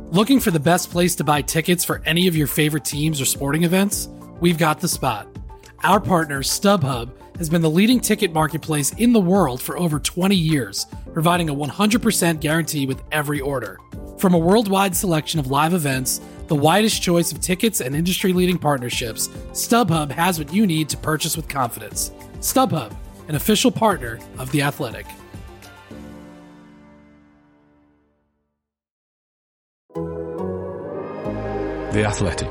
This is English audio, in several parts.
Looking for the best place to buy tickets for any of your favorite teams or sporting events? We've got the spot. Our partner, StubHub, has been the leading ticket marketplace in the world for over 20 years, providing a 100% guarantee with every order. From a worldwide selection of live events, the widest choice of tickets and industry-leading partnerships, StubHub has what you need to purchase with confidence. StubHub, an official partner of The Athletic. The Athletic.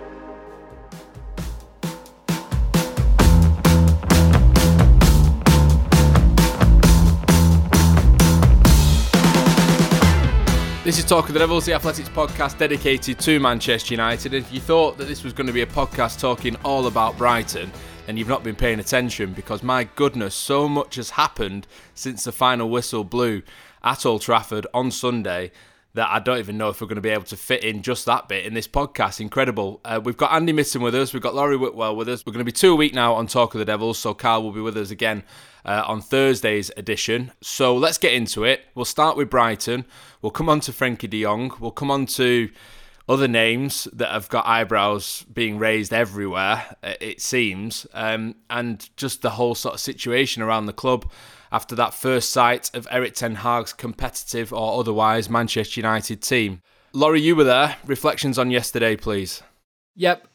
This is Talk of the Devils, the Athletics podcast dedicated to Manchester United. If you thought that this was going to be a podcast talking all about Brighton, then you've not been paying attention, because my goodness, so much has happened since the final whistle blew at Old Trafford on Sunday that I don't even know if we're going to be able to fit in just that bit in this podcast. Incredible. We've got Andy Mitten with us. We've got Laurie Whitwell with us. We're going to be 2 a week now on Talk of the Devils, so Carl will be with us again on Thursday's edition. So let's get into it. We'll start with Brighton. We'll come on to Frenkie de Jong. We'll come on to other names that have got eyebrows being raised everywhere, it seems, and just the whole sort of situation around the club after that first sight of Erik ten Hag's competitive or otherwise Manchester United team. Laurie, you were there. Reflections on yesterday, please. Yep.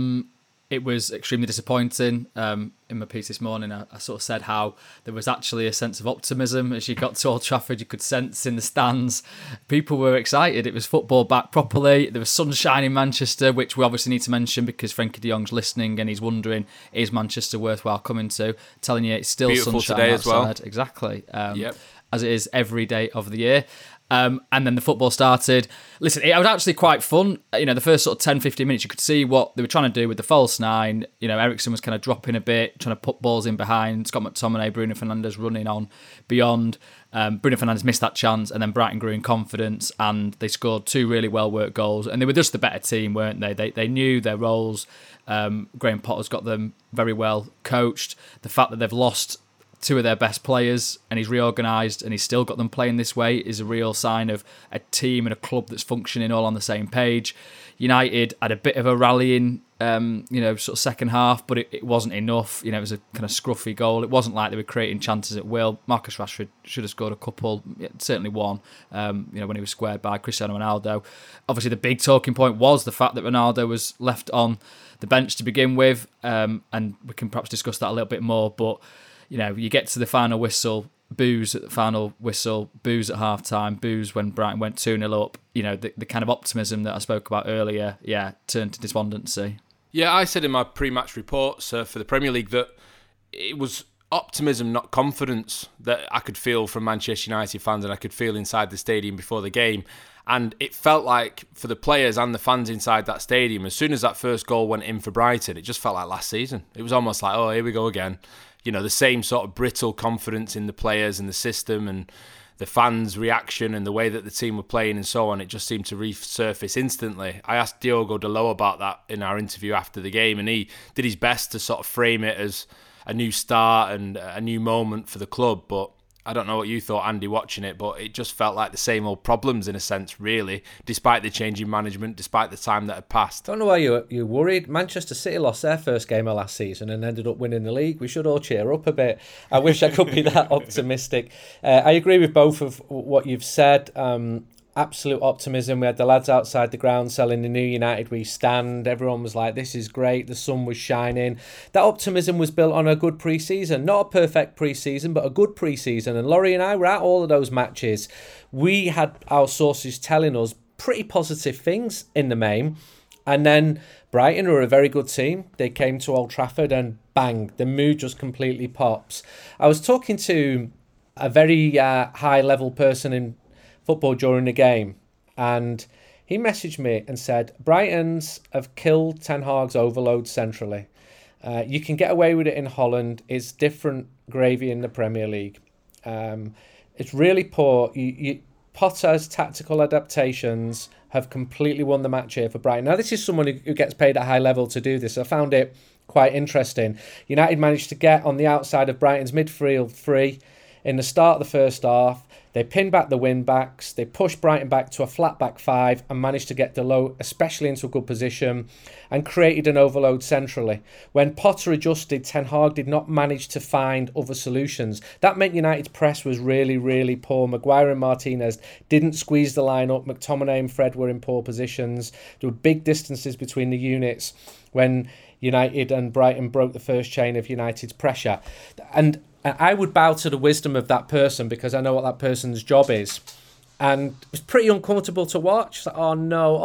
It was extremely disappointing. In my piece this morning, I sort of said how there was actually a sense of optimism as you got to Old Trafford. You could sense in the stands, people were excited. It was football back properly. There was sunshine in Manchester, which we obviously need to mention because Frenkie de Jong's listening and he's wondering, is Manchester worthwhile coming to? Telling you it's still beautiful sunshine today outside. As well. Exactly. Yep. As it is every day of the year. And then the football started. Listen, it was actually quite fun. You know, the first sort of 10, 15 minutes, you could see what they were trying to do with the false nine. You know, Eriksen was kind of dropping a bit, trying to put balls in behind. Scott McTominay, Bruno Fernandes running on beyond. Bruno Fernandes missed that chance, and then Brighton grew in confidence, and they scored 2 really well-worked goals. And they were just the better team, weren't they? They knew their roles. Graham Potter's got them very well coached. The fact that they've lost 2 of their best players and he's reorganised and he's still got them playing this way is a real sign of a team and a club that's functioning all on the same page. United had a bit of a rallying, sort of second half, but it wasn't enough. You know, it was a kind of scruffy goal. It wasn't like they were creating chances at will. Marcus Rashford should have scored a couple, certainly one, when he was squared by Cristiano Ronaldo. Obviously, the big talking point was the fact that Ronaldo was left on the bench to begin with, and we can perhaps discuss that a little bit more, but you know, you get to the final whistle, boos at the final whistle, boos at half-time, boos when Brighton went 2-0 up. You know, the kind of optimism that I spoke about earlier, turned to despondency. Yeah, I said in my pre-match report for the Premier League that it was optimism, not confidence, that I could feel from Manchester United fans and I could feel inside the stadium before the game. And it felt like for the players and the fans inside that stadium, as soon as that first goal went in for Brighton, it just felt like last season. It was almost like, oh, here we go again. You know, the same sort of brittle confidence in the players and the system and the fans' reaction and the way that the team were playing and so on. It just seemed to resurface instantly. I asked Diogo Dalot about that in our interview after the game, and he did his best to sort of frame it as a new start and a new moment for the club. But I don't know what you thought, Andy, watching it, but it just felt like the same old problems in a sense, really, despite the change in management, despite the time that had passed. I don't know why you're worried. Manchester City lost their first game of last season and ended up winning the league. We should all cheer up a bit. I wish I could be that optimistic. I agree with both of what you've said. Absolute optimism. We had the lads outside the ground selling the new United We Stand. Everyone was like, this is great. The sun was shining. That optimism was built on a good pre-season. Not a perfect pre-season, but a good pre-season. And Laurie and I were at all of those matches. We had our sources telling us pretty positive things in the main. And then Brighton, who are a very good team, they came to Old Trafford and bang, the mood just completely pops. I was talking to a very high-level person in football during the game, and he messaged me and said Brighton's have killed Ten Hag's overload centrally. You can get away with it in Holland. It's different gravy in the Premier League. It's really poor. Potter's tactical adaptations have completely won the match here for Brighton. Now, this is someone who gets paid at a high level to do this. I found it quite interesting. United managed to get on the outside of Brighton's midfield free in the start of the first half. They pinned back the wing-backs. They pushed Brighton back to a flat-back five and managed to get Dalot especially into a good position and created an overload centrally. When Potter adjusted, Ten Hag did not manage to find other solutions. That meant United's press was really, really poor. Maguire and Martinez didn't squeeze the line up. McTominay and Fred were in poor positions. There were big distances between the units when United and Brighton broke the first chain of United's pressure. And I would bow to the wisdom of that person because I know what that person's job is. And it was pretty uncomfortable to watch. It's like, oh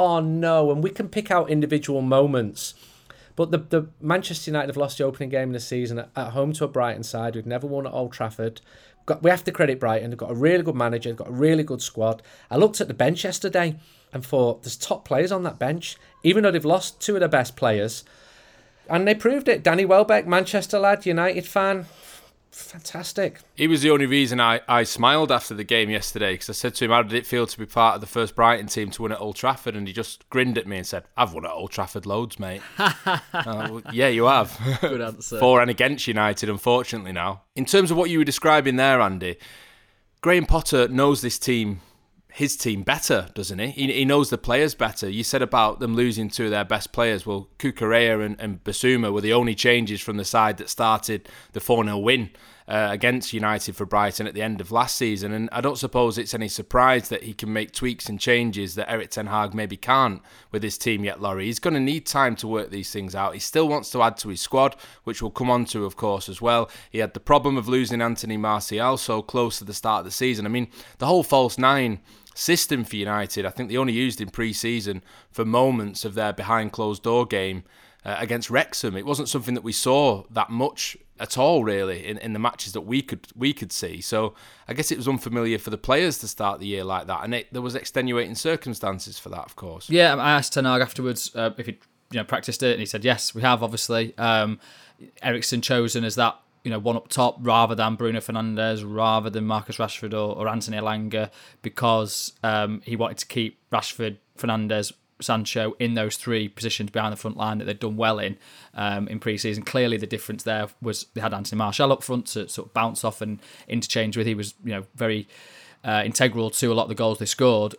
no. And we can pick out individual moments. But the Manchester United have lost the opening game of the season at home to a Brighton side who'd never won at Old Trafford. We have to credit Brighton. They've got a really good manager. They've got a really good squad. I looked at the bench yesterday and thought, there's top players on that bench, even though they've lost two of their best players. And they proved it. Danny Welbeck, Manchester lad, United fan. Fantastic. He was the only reason I smiled after the game yesterday, because I said to him, how did it feel to be part of the first Brighton team to win at Old Trafford? And he just grinned at me and said, I've won at Old Trafford loads, mate. Well, yeah, you have. Good answer. For and against United, unfortunately now. In terms of what you were describing there, Andy, Graham Potter knows this team, his team, better, doesn't he? He knows the players better. You said about them losing two of their best players. Well, Cucurella and Basuma were the only changes from the side that started the 4-0 win against United for Brighton at the end of last season. And I don't suppose it's any surprise that he can make tweaks and changes that Erik ten Hag maybe can't with his team yet, Laurie. He's going to need time to work these things out. He still wants to add to his squad, which we'll come on to, of course, as well. He had the problem of losing Anthony Martial so close to the start of the season. I mean, the whole false nine system for United, I think they only used in pre-season for moments of their behind closed door game against Wrexham. It wasn't something that we saw that much at all, really, in the matches that we could see. So I guess it was unfamiliar for the players to start the year like that, and there was extenuating circumstances for that, of course. Yeah, I asked Ten Hag afterwards if he'd practiced it, and he said yes, we have, obviously. Eriksen chosen as that one up top rather than Bruno Fernandes, rather than Marcus Rashford or Anthony Elanga, because he wanted to keep Rashford, Fernandes, Sancho in those three positions behind the front line that they'd done well in pre-season. Clearly the difference there was they had Anthony Martial up front to sort of bounce off and interchange with. He was very integral to a lot of the goals they scored.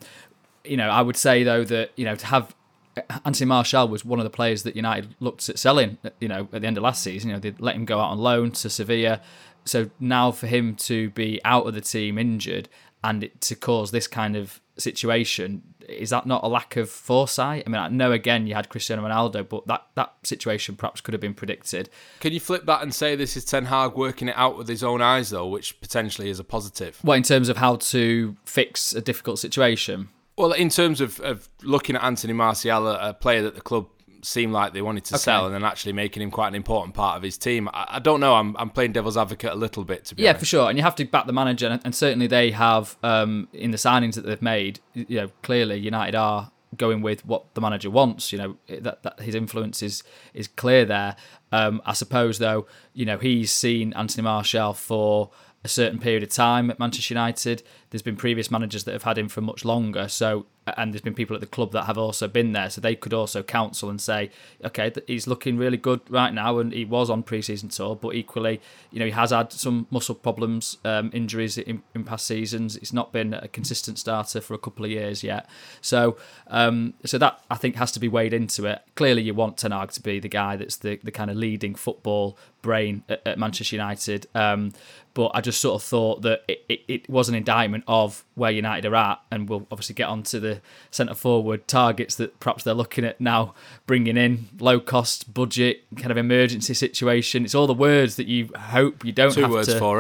I would say though that to have Anthony Martial was one of the players that United looked at selling at the end of last season. They let him go out on loan to Sevilla. So now for him to be out of the team injured and it to cause this kind of situation, is that not a lack of foresight? I mean, I know again you had Cristiano Ronaldo, but that situation perhaps could have been predicted. Can you flip that and say this is Ten Hag working it out with his own eyes though, which potentially is a positive? Well, in terms of how to fix a difficult situation? Well, in terms of looking at Anthony Martial, a player that the club seemed like they wanted to sell, and then actually making him quite an important part of his team. I don't know. I'm playing devil's advocate a little bit, to be honest. Yeah, for sure. And you have to back the manager, and certainly they have in the signings that they've made. Clearly United are going with what the manager wants. That his influence is clear there. I suppose though, he's seen Anthony Martial for a certain period of time at Manchester United. There's been previous managers that have had him for much longer, and there's been people at the club that have also been there, so they could also counsel and say, okay, he's looking really good right now, and he was on pre-season tour, but equally, he has had some muscle problems, injuries in past seasons. It's not been a consistent starter for a couple of years yet, so that I think has to be weighed into it. Clearly, you want Ten Hag to be the guy that's the kind of leading football brain at Manchester United, but I just sort of thought that it was an indictment of where United are at, and we'll obviously get on to the centre-forward targets that perhaps they're looking at now, bringing in low-cost, budget, kind of emergency situation. It's all the words that you hope you don't have to... 2 words for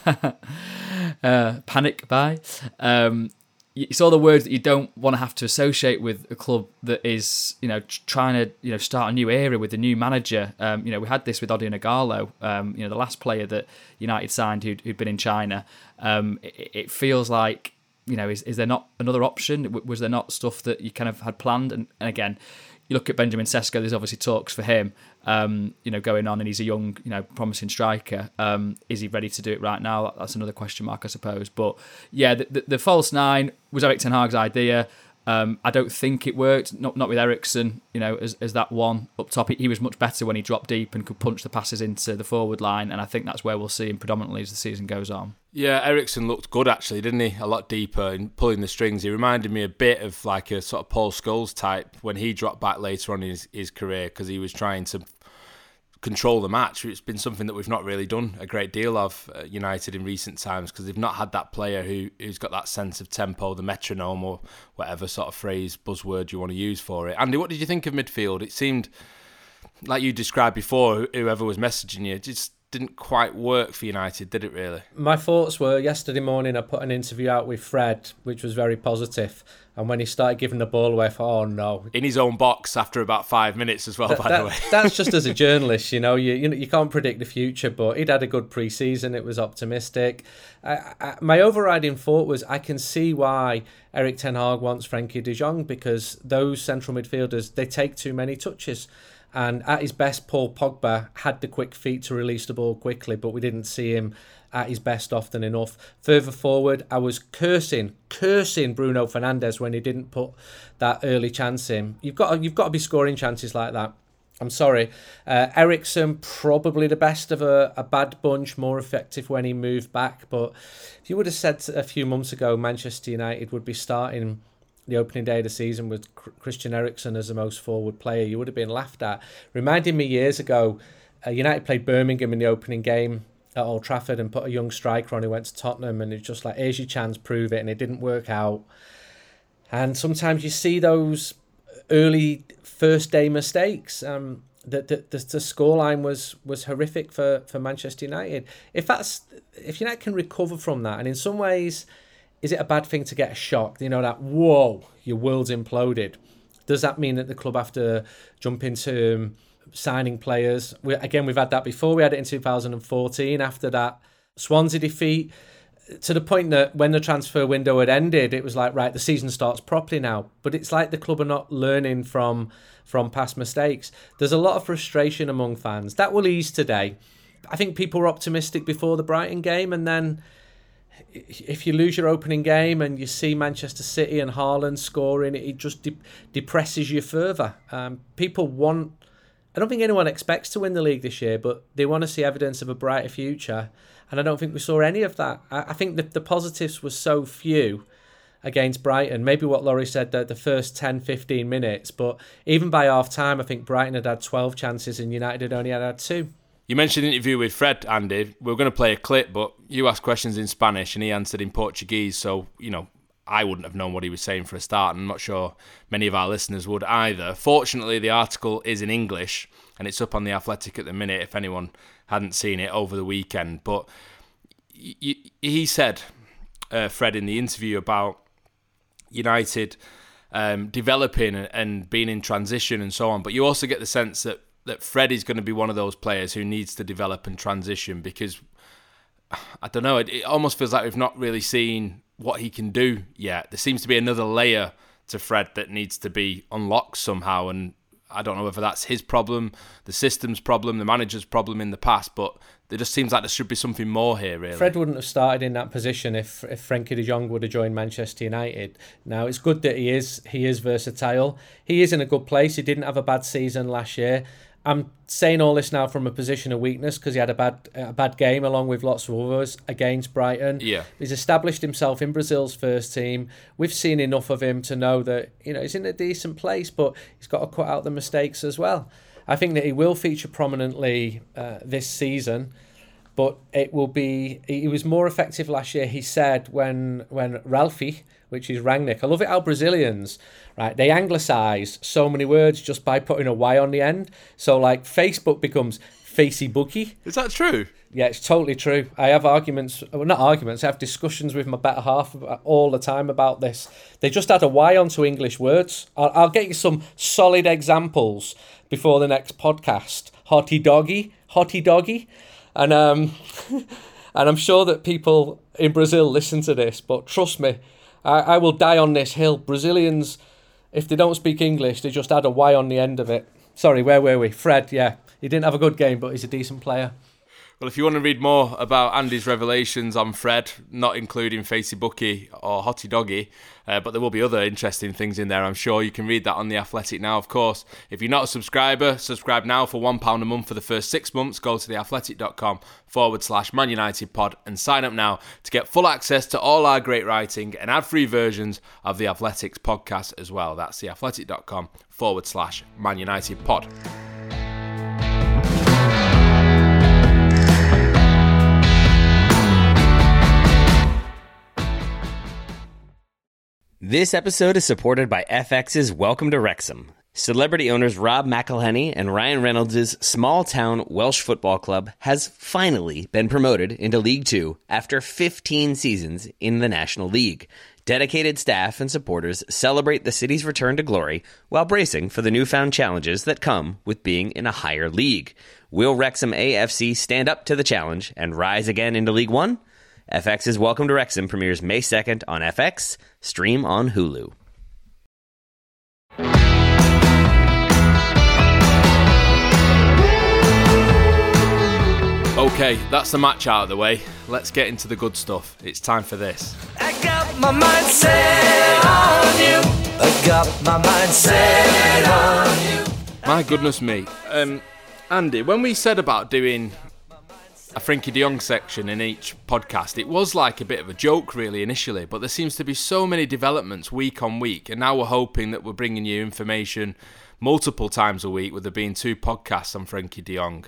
it. Panic buy. It's all the words that you don't want to have to associate with a club that is, trying to, start a new era with a new manager. We had this with Odion Ighalo, the last player that United signed who'd been in China. It feels like, is there not another option? Was there not stuff that you kind of had planned? And again, you look at Benjamin Sesko, there's obviously talks for him, going on, and he's a young, promising striker. Is he ready to do it right now? That's another question mark, I suppose. But yeah, the false nine was Erik ten Hag's idea. I don't think it worked, not with Eriksen, as that one up top. He was much better when he dropped deep and could punch the passes into the forward line, and I think that's where we'll see him predominantly as the season goes on. Yeah, Eriksen looked good actually, didn't he? A lot deeper in pulling the strings. He reminded me a bit of like a sort of Paul Scholes type when he dropped back later on in his career, because he was trying to control the match. It's been something that we've not really done a great deal of at United in recent times, because they've not had that player who's got that sense of tempo, the metronome, or whatever sort of phrase, buzzword you want to use for it. Andy, what did you think of midfield? It seemed like you described before, whoever was messaging you, just didn't quite work for United, did it really? My thoughts were, yesterday morning I put an interview out with Fred, which was very positive, and when he started giving the ball away, I thought, oh no. In his own box after about 5 minutes as well, by the way. That's just as a journalist, you can't predict the future, but he'd had a good pre-season, it was optimistic. My overriding thought was, I can see why Erik ten Hag wants Frenkie de Jong, because those central midfielders, they take too many touches. And at his best, Paul Pogba had the quick feet to release the ball quickly, but we didn't see him at his best often enough. Further forward, I was cursing Bruno Fernandes when he didn't put that early chance in. You've got to be scoring chances like that. I'm sorry. Eriksen, probably the best of a bad bunch, more effective when he moved back. But if you would have said a few months ago Manchester United would be starting the opening day of the season with Christian Eriksen as the most forward player, you would have been laughed at. Reminding me years ago, United played Birmingham in the opening game at Old Trafford and put a young striker on who went to Tottenham, and it's just like, here's your chance, prove it, and it didn't work out. And sometimes you see those early first day mistakes. The scoreline was horrific for Manchester United. If United can recover from that, and in some ways, is it a bad thing to get a shock? That, whoa, your world's imploded. Does that mean that the club have to jump into signing players? We've had that before. We had it in 2014 after that Swansea defeat, to the point that when the transfer window had ended, it was like, right, the season starts properly now. But it's like the club are not learning from past mistakes. There's a lot of frustration among fans. That will ease today. I think people were optimistic before the Brighton game, and then if you lose your opening game and you see Manchester City and Haaland scoring, it just depresses you further. People want... I don't think anyone expects to win the league this year, but they want to see evidence of a brighter future. And I don't think we saw any of that. I think the positives were so few against Brighton. Maybe what Laurie said, the first 10, 15 minutes. But even by half-time, I think Brighton had 12 chances and United had only had 2. You mentioned the interview with Fred, Andy. We're going to play a clip, but you asked questions in Spanish and he answered in Portuguese. So, I wouldn't have known what he was saying for a start, and I'm not sure many of our listeners would either. Fortunately, the article is in English and it's up on The Athletic at the minute if anyone hadn't seen it over the weekend. But he said, Fred, in the interview about United developing and being in transition and so on. But you also get the sense that Fred is going to be one of those players who needs to develop and transition, because, I don't know, it almost feels like we've not really seen what he can do yet. There seems to be another layer to Fred that needs to be unlocked somehow, and I don't know whether that's his problem, the system's problem, the manager's problem in the past, but it just seems like there should be something more here, really. Fred wouldn't have started in that position if Frenkie de Jong would have joined Manchester United. Now, it's good that he is versatile. He is in a good place. He didn't have a bad season last year. I'm saying all this now from a position of weakness because he had a bad game along with lots of others against Brighton. Yeah. He's established himself in Brazil's first team. We've seen enough of him to know that he's in a decent place, but he's got to cut out the mistakes as well. I think that he will feature prominently this season, but he was more effective last year, he said, when Ralphie, which is Rangnick. I love it how Brazilians, right, they anglicise so many words just by putting a Y on the end. So like Facebook becomes Facey-bookie. Is that true? Yeah, it's totally true. I have I have discussions with my better half all the time about this. They just add a Y onto English words. I'll get you some solid examples before the next podcast. Hotty doggy. And and I'm sure that people in Brazil listen to this, but trust me, I will die on this hill. Brazilians, if they don't speak English, they just add a Y on the end of it. Sorry, where were we? Fred, yeah. He didn't have a good game, but he's a decent player. Well, if you want to read more about Andy's revelations on Fred, not including Facey Bucky or Hottie Doggy, but there will be other interesting things in there, I'm sure. You can read that on The Athletic now, of course. If you're not a subscriber, subscribe now for £1 a month for the first 6 months. Go to theathletic.com/Man United pod and sign up now to get full access to all our great writing and ad-free versions of The Athletic's podcast as well. That's theathletic.com/Man United pod. This episode is supported by FX's Welcome to Wrexham. Celebrity owners Rob McElhenney and Ryan Reynolds' small-town Welsh football club has finally been promoted into League Two after 15 seasons in the National League. Dedicated staff and supporters celebrate the city's return to glory while bracing for the newfound challenges that come with being in a higher league. Will Wrexham AFC stand up to the challenge and rise again into League One? FX's Welcome to Wrexham premieres May 2nd on FX, stream on Hulu. Okay, that's the match out of the way. Let's get into the good stuff. It's time for this. I got my mind set on you. I got my mind set on you. My goodness me. Andy, when we said about doing a Frankie de Jong section in each podcast, it was like a bit of a joke really initially, but there seems to be so many developments week on week, and now we're hoping that we're bringing you information multiple times a week with there being 2 podcasts on Frankie de Jong.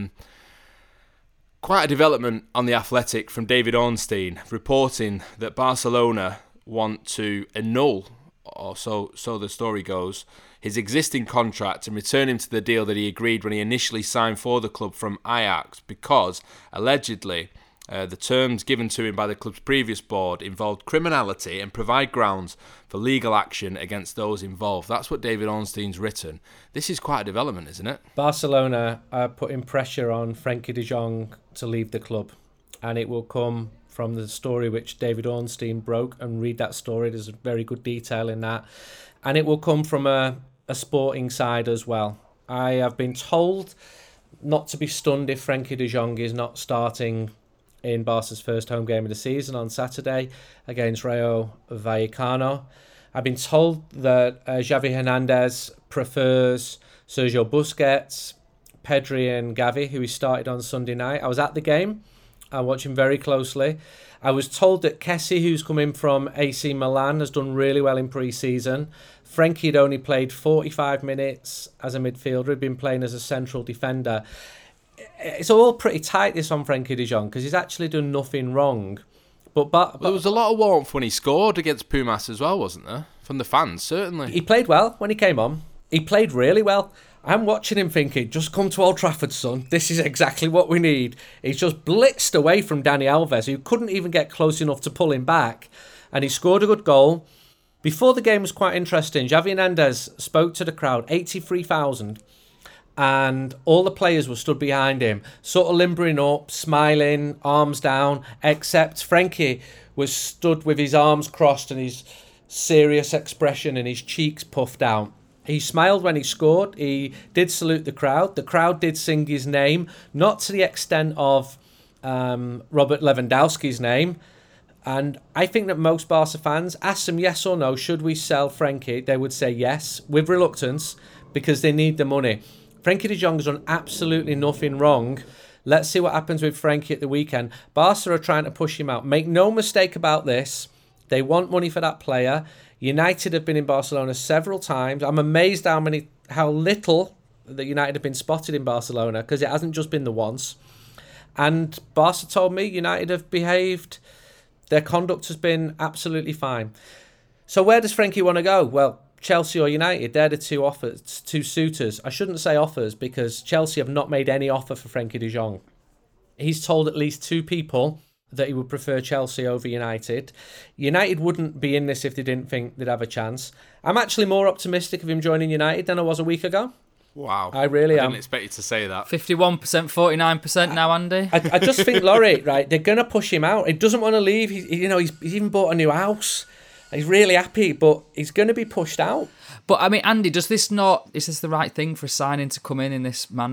Quite a development on The Athletic from David Ornstein reporting that Barcelona want to annul, or so the story goes, his existing contract and return him to the deal that he agreed when he initially signed for the club from Ajax, because allegedly the terms given to him by the club's previous board involved criminality and provide grounds for legal action against those involved. That's what David Ornstein's written. This is quite a development, isn't it? Barcelona are putting pressure on Frankie de Jong to leave the club, and it will come from the story which David Ornstein broke, and read that story. There's very good detail in that, and it will come from a sporting side as well. I have been told not to be stunned if Frankie de Jong is not starting in Barca's first home game of the season on Saturday against Rayo Vallecano. I've been told that Xavi Hernandez prefers Sergio Busquets, Pedri and Gavi, who he started on Sunday night. I was at the game. I watched him very closely. I was told that Kessie, who's come in from AC Milan, has done really well in pre-season. Frankie had only played 45 minutes as a midfielder, had been playing as a central defender. It's all pretty tight, this on Frankie de Jong, because he's actually done nothing wrong. But there was a lot of warmth when he scored against Pumas as well, wasn't there? From the fans, certainly. He played well when he came on. He played really well. I'm watching him thinking, just come to Old Trafford, son. This is exactly what we need. He's just blitzed away from Dani Alves, who couldn't even get close enough to pull him back. And he scored a good goal. Before the game was quite interesting. Xavi Hernandez spoke to the crowd, 83,000. And all the players were stood behind him, sort of limbering up, smiling, arms down, except Frankie was stood with his arms crossed and his serious expression and his cheeks puffed out. He smiled when he scored. He did salute the crowd. The crowd did sing his name, not to the extent of Robert Lewandowski's name. And I think that most Barca fans, ask them yes or no, should we sell Frankie? They would say yes, with reluctance, because they need the money. Frankie de Jong has done absolutely nothing wrong. Let's see what happens with Frankie at the weekend. Barca are trying to push him out. Make no mistake about this. They want money for that player. United have been in Barcelona several times. I'm amazed how little that United have been spotted in Barcelona, because it hasn't just been the once. And Barca told me United have behaved. Their conduct has been absolutely fine. So where does Frankie want to go? Well, Chelsea or United, they're the two suitors. I shouldn't say offers, because Chelsea have not made any offer for Frankie de Jong. He's told at least 2 people that he would prefer Chelsea over United. United wouldn't be in this if they didn't think they'd have a chance. I'm actually more optimistic of him joining United than I was a week ago. Wow. I really am. I didn't expect you to say that. 51%, 49% now, Andy. I just think, Laurie, right, they're going to push him out. He doesn't want to leave. He's even bought a new house. He's really happy, but he's going to be pushed out. But, I mean, Andy, is this the right thing for a signing to come in this manner?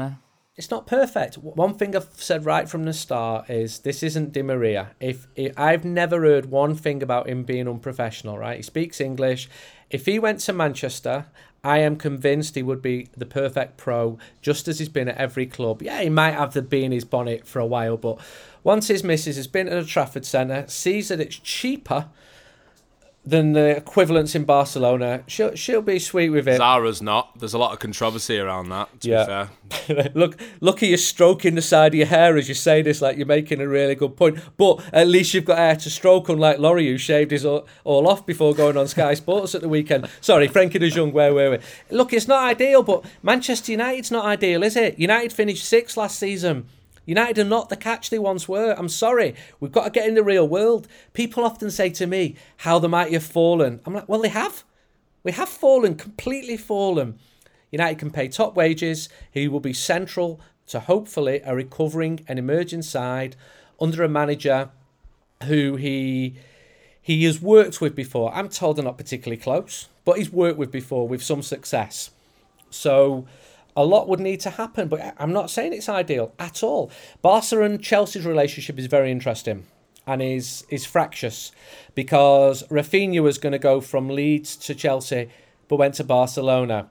It's not perfect. One thing I've said right from the start is this isn't Di Maria. If I've never heard one thing about him being unprofessional, right? He speaks English. If he went to Manchester, I am convinced he would be the perfect pro, just as he's been at every club. Yeah, he might have the bee in his bonnet for a while, but once his missus has been at the Trafford Centre, sees that it's cheaper than the equivalents in Barcelona, she'll be sweet with it. Zara's not. There's a lot of controversy around that, to be fair. Look at you stroking the side of your hair as you say this, like you're making a really good point. But at least you've got hair to stroke, unlike Laurie, who shaved his all off before going on Sky Sports at the weekend. Sorry, Frankie de Jong, where were we? Look, it's not ideal, but Manchester United's not ideal, is it? United finished 6th last season. United are not the catch they once were. I'm sorry. We've got to get in the real world. People often say to me how the mighty have fallen. I'm like, well, they have. We have fallen, completely fallen. United can pay top wages. He will be central to hopefully a recovering and emerging side under a manager who he has worked with before. I'm told they're not particularly close, but he's worked with before with some success. So a lot would need to happen, but I'm not saying it's ideal at all. Barca and Chelsea's relationship is very interesting and is fractious because Rafinha was going to go from Leeds to Chelsea but went to Barcelona.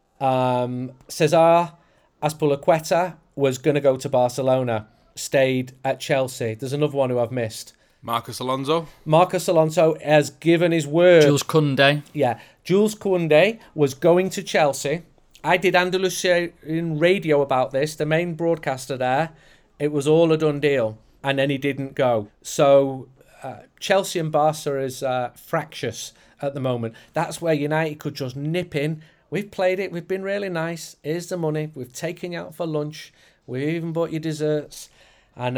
Cesar Azpilicueta was going to go to Barcelona, stayed at Chelsea. There's another one who I've missed. Marcos Alonso has given his word. Jules Koundé. Yeah, Jules Koundé was going to Chelsea. I did Andalusian radio about this, the main broadcaster there. It was all a done deal, and then he didn't go. So Chelsea and Barca is fractious at the moment. That's where United could just nip in. We've played it. We've been really nice. Here's the money. We've taken you out for lunch. We've even bought you desserts. And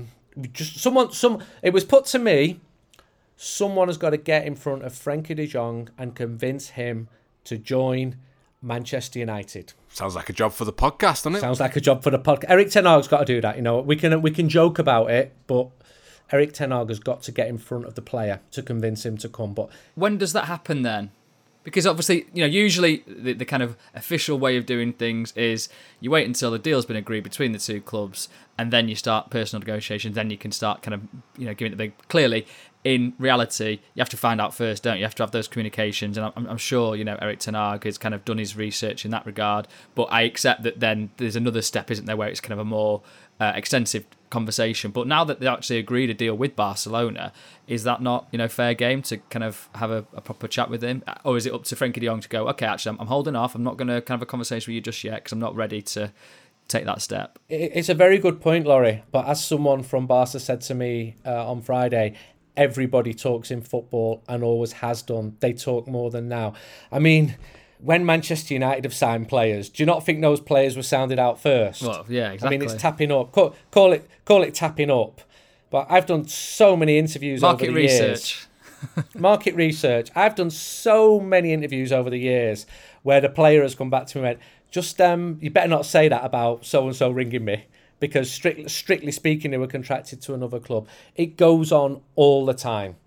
it was put to me, someone has got to get in front of Frankie de Jong and convince him to join Manchester United. Sounds like a job for the podcast, doesn't it? Sounds like a job for the podcast. Erik ten Hag's got to do that. You know, we can joke about it, but Erik ten Hag has got to get in front of the player to convince him to come. But when does that happen then? Because obviously, you know, usually the kind of official way of doing things is you wait until the deal's been agreed between the two clubs, and then you start personal negotiations. Then you can start kind of, you know, giving it the big. Clearly, in reality, you have to find out first, don't you? You have to have those communications, and I'm sure, you know, Erik ten Hag has kind of done his research in that regard. But I accept that then there's another step, isn't there, where it's kind of a more extensive conversation. But now that they actually agreed a deal with Barcelona, is that not, you know, fair game to kind of have a proper chat with him? Or is it up to Frankie de Jong to go, okay, actually, I'm holding off. I'm not going to kind of have a conversation with you just yet because I'm not ready to take that step? It's a very good point, Laurie. But as someone from Barca said to me on Friday, everybody talks in football and always has done. They talk more than now. I mean, when Manchester United have signed players, do you not think those players were sounded out first? Well, yeah, exactly. I mean, it's tapping up. Call it tapping up. But I've done so many interviews over the years. Market research. I've done so many interviews over the years where the player has come back to me and went, just, you better not say that about so-and-so ringing me, because strictly speaking, they were contracted to another club. It goes on all the time.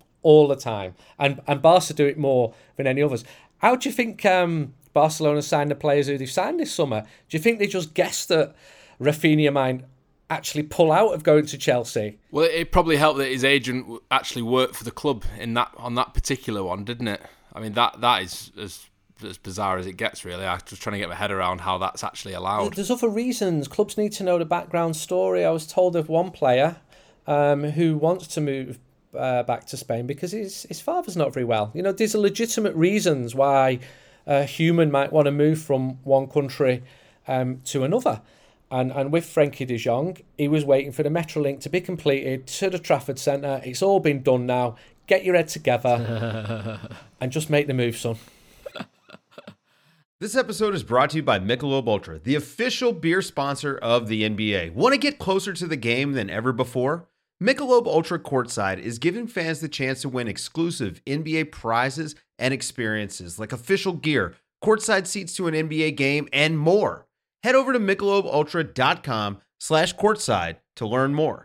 And Barca do it more than any others. How do you think Barcelona signed the players who they've signed this summer? Do you think they just guessed that Rafinha might actually pull out of going to Chelsea? Well, it probably helped that his agent actually worked for the club on that particular one, didn't it? I mean, that is as bizarre as it gets, really. I was trying to get my head around how that's actually allowed. There's other reasons. Clubs need to know the background story. I was told of one player who wants to move back to Spain because his father's not very well. You know, there's legitimate reasons why a human might want to move from one country to another. And with Frankie de Jong, he was waiting for the Metrolink to be completed to the Trafford Centre. It's all been done now. Get your head together and just make the move, son. This episode is brought to you by Michelob Ultra, the official beer sponsor of the NBA. Want to get closer to the game than ever before? Michelob Ultra Courtside is giving fans the chance to win exclusive NBA prizes and experiences like official gear, courtside seats to an NBA game, and more. Head over to MichelobUltra.com/courtside to learn more.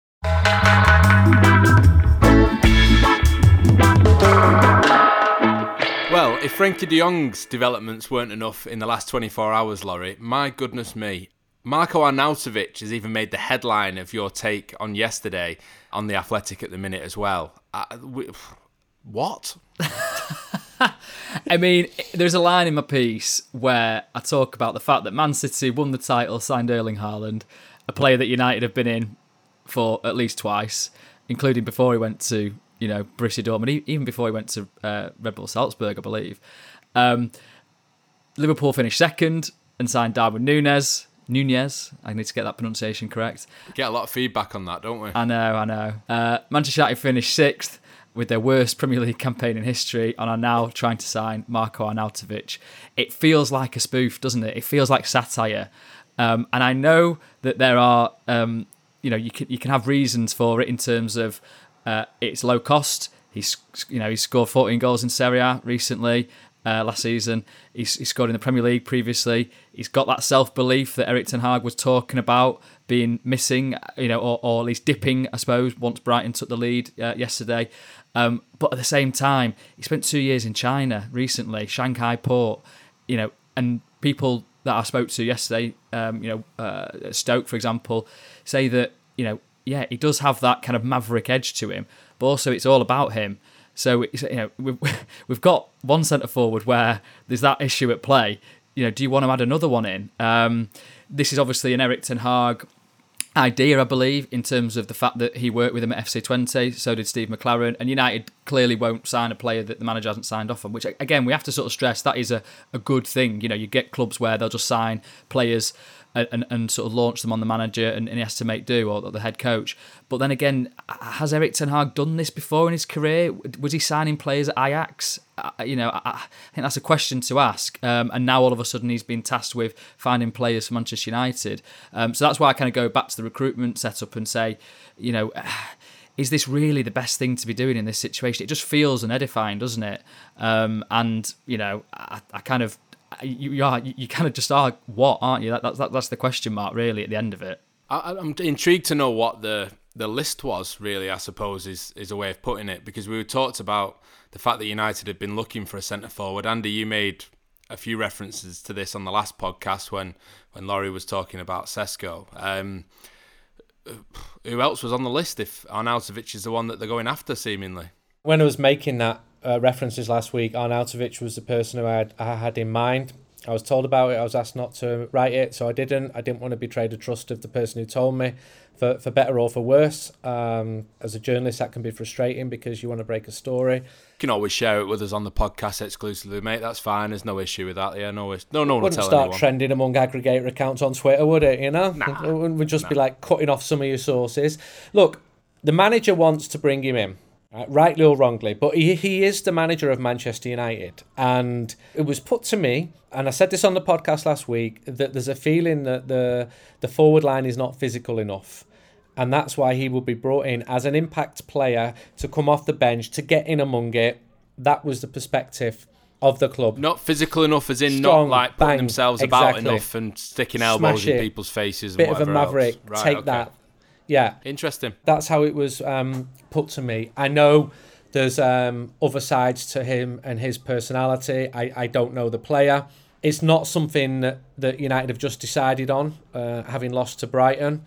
Well, if Frankie de Jong's developments weren't enough in the last 24 hours, Laurie, my goodness me, Marko Arnautovic has even made the headline of your take on yesterday on The Athletic at the minute as well. What? I mean, there's a line in my piece where I talk about the fact that Man City won the title, signed Erling Haaland, a player that United have been in for at least twice, including before he went to, Borussia Dortmund, even before he went to Red Bull Salzburg, I believe. Liverpool finished second and signed Darwin Nunez. I need to get that pronunciation correct. We get a lot of feedback on that, don't we? I know. Manchester United finished sixth with their worst Premier League campaign in history and are now trying to sign Marko Arnautovic. It feels like a spoof, doesn't it? It feels like satire. And I know that there are, you can have reasons for it in terms of it's low cost. He's scored 14 goals in Serie A recently. Last season, he scored in the Premier League previously. He's got that self-belief that Erik ten Hag was talking about being missing, or at least dipping, I suppose, once Brighton took the lead yesterday. But at the same time, he spent 2 years in China recently, Shanghai Port, and people that I spoke to yesterday, Stoke, for example, say that, he does have that kind of maverick edge to him, but also it's all about him. So we've got one centre forward where there's that issue at play. Do you want to add another one in? This is obviously an Erik ten Hag idea, I believe, in terms of the fact that he worked with him at FC Twente. So did Steve McLaren, and United clearly won't sign a player that the manager hasn't signed off on. Which again, we have to sort of stress that is a good thing. You get clubs where they'll just sign players and sort of launch them on the manager and he has to make do, or the head coach. But then again, has Erik ten Hag done this before in his career? Was he signing players at Ajax? I think that's a question to ask. And now all of a sudden he's been tasked with finding players for Manchester United. So that's why I kind of go back to the recruitment setup and say, is this really the best thing to be doing in this situation? It just feels unedifying, doesn't it? I kind of... You kind of just are what, aren't you? That's the question mark, really, at the end of it. I'm intrigued to know what the list was, really, I suppose, is a way of putting it, because we talked about the fact that United had been looking for a centre-forward. Andy, you made a few references to this on the last podcast when Laurie was talking about Sesko. Who else was on the list if Arnautovic is the one that they're going after, seemingly? When I was making that references last week, Arnautovic was the person who I had in mind. I was told about it. I was asked not to write it, so I didn't. I didn't want to betray the trust of the person who told me, for better or for worse. As a journalist, that can be frustrating because you want to break a story. You can always share it with us on the podcast exclusively, mate. That's fine. There's no issue with that. Yeah, no one will tell anyone. Wouldn't start trending among aggregator accounts on Twitter, would it? Nah, it would just be like cutting off some of your sources. Look, the manager wants to bring him in. Rightly or wrongly, but he is the manager of Manchester United, and it was put to me, and I said this on the podcast last week, that there's a feeling that the forward line is not physical enough, and that's why he will be brought in as an impact player to come off the bench, to get in among it. That was the perspective of the club. Not physical enough as in strong, not like putting bang, themselves exactly. about enough and sticking elbows in people's faces and bit whatever of a maverick, else. Right, take okay. that. Yeah. Interesting. That's how it was put to me. I know there's other sides to him and his personality. I don't know the player. It's not something that United have just decided on, having lost to Brighton.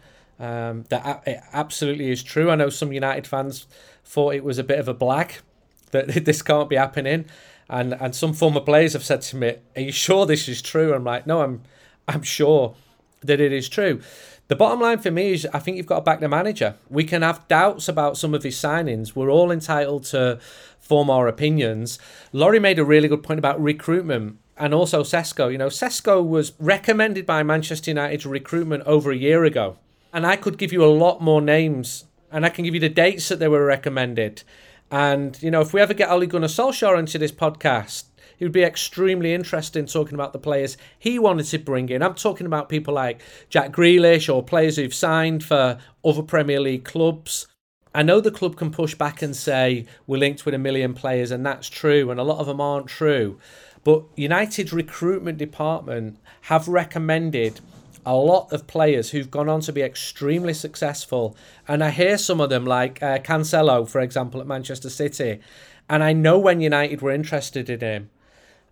It absolutely is true. I know some United fans thought it was a bit of a blag, that this can't be happening. And some former players have said to me, are you sure this is true? I'm like, no, I'm sure that it is true. The bottom line for me is I think you've got to back the manager. We can have doubts about some of his signings. We're all entitled to form our opinions. Laurie made a really good point about recruitment and also Sesko. Sesko was recommended by Manchester United's recruitment over a year ago. And I could give you a lot more names and I can give you the dates that they were recommended. And, if we ever get Ole Gunnar Solskjaer into this podcast, it would be extremely interesting talking about the players he wanted to bring in. I'm talking about people like Jack Grealish or players who've signed for other Premier League clubs. I know the club can push back and say we're linked with 1 million players, and that's true, and a lot of them aren't true. But United's recruitment department have recommended a lot of players who've gone on to be extremely successful. And I hear some of them, like Cancelo, for example, at Manchester City. And I know when United were interested in him,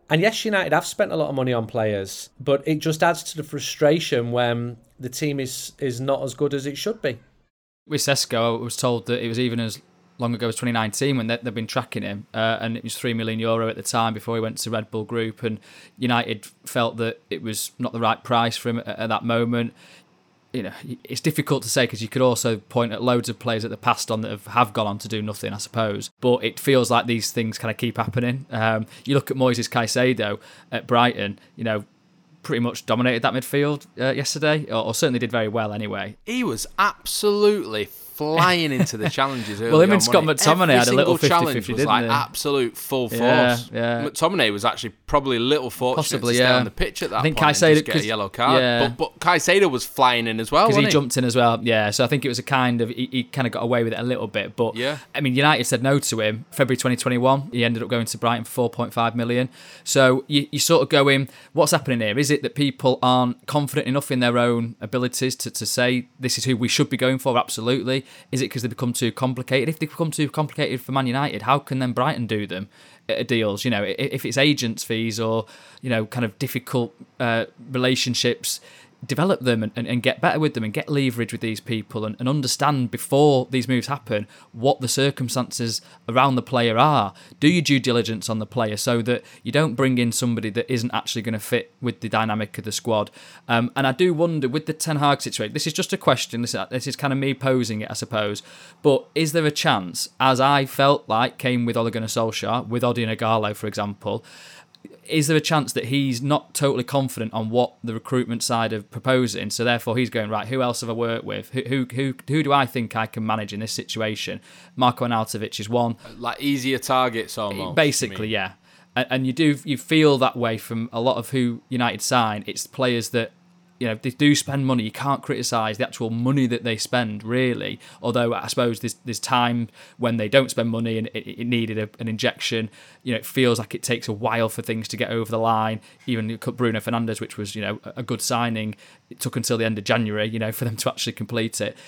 And yes, United have spent a lot of money on players, but it just adds to the frustration when the team is not as good as it should be. With Sesko, I was told that it was even as long ago as 2019 when they've been tracking him, and it was €3 million at the time before he went to Red Bull Group, and United felt that it was not the right price for him at that moment. You know, it's difficult to say because you could also point at loads of players that they passed on that have gone on to do nothing, I suppose. But it feels like these things kind of keep happening. You look at Moises Caicedo at Brighton, you know, pretty much dominated that midfield yesterday, or certainly did very well anyway. He was absolutely flying into the challenges early. Well, him on, and Scott McTominay had a little 50-50, didn't like they? Absolute full force. Yeah. McTominay was actually probably a little fortunate Possibly, to stay on the pitch at that point Caicedo, and just get a yellow card. Yeah. But Caicedo was flying in as well, because wasn't he jumped in as well. Yeah, so I think it was a kind of he kind of got away with it a little bit. But yeah. I mean, United said no to him. February 2021, he ended up going to Brighton for 4.5 million. So you sort of go in, what's happening here? Is it that people aren't confident enough in their own abilities to say this is who we should be going for? Absolutely. Is it because they become too complicated? If they become too complicated for Man United, how can then Brighton do them deals? You know, if it's agents' fees or, you know, kind of difficult relationships, develop them and get better with them and get leverage with these people and understand before these moves happen what the circumstances around the player are. Do your due diligence on the player so that you don't bring in somebody that isn't actually going to fit with the dynamic of the squad. And I do wonder with the Ten Hag situation, this is just a question, this is kind of me posing it, I suppose, but is there a chance, as I felt like came with Ole Gunnar Solskjaer, with Odion Ighalo, for example, is there a chance that he's not totally confident on what the recruitment side are proposing, so therefore he's going, right, who else have I worked with? Who do I think I can manage in this situation? Marko Arnautovic is one. Like easier targets almost. Basically, yeah. And you feel that way from a lot of who United sign. It's players that, you know, they do spend money. You can't criticise the actual money that they spend, really. Although I suppose there's time when they don't spend money and it needed an injection. You know, it feels like it takes a while for things to get over the line. Even Bruno Fernandes, which was, you know, a good signing, it took until the end of January, you know, for them to actually complete it.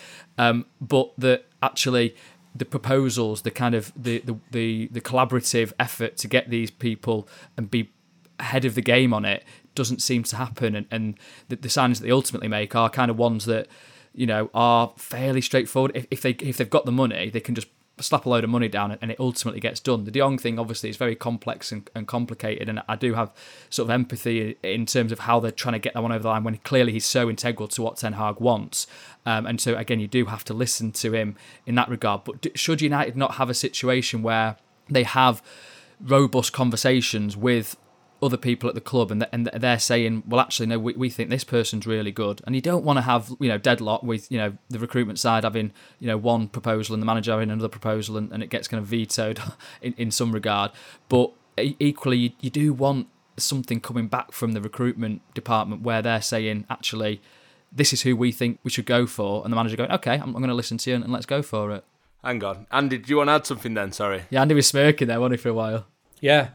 But that actually the proposals, the kind of the collaborative effort to get these people and be ahead of the game on it doesn't seem to happen, and the signings that they ultimately make are kind of ones that, you know, are fairly straightforward. If they've got the money, they can just slap a load of money down and it ultimately gets done. The De Jong thing obviously is very complex and complicated, and I do have sort of empathy in terms of how they're trying to get that one over the line when clearly he's so integral to what Ten Hag wants. And so again, you do have to listen to him in that regard. But should United not have a situation where they have robust conversations with other people at the club and they're saying, well, actually, no, we think this person's really good, and you don't want to have, you know, deadlock with, you know, the recruitment side having, you know, one proposal and the manager having another proposal, and it gets kind of vetoed in some regard. But equally, you do want something coming back from the recruitment department where they're saying, actually, this is who we think we should go for, and the manager going, okay, I'm going to listen to you and let's go for it. Hang on, Andy, do you want to add something then? Sorry. Yeah, Andy was smirking there, wasn't he, for a while? Yeah.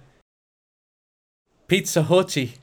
Pizza Hutty.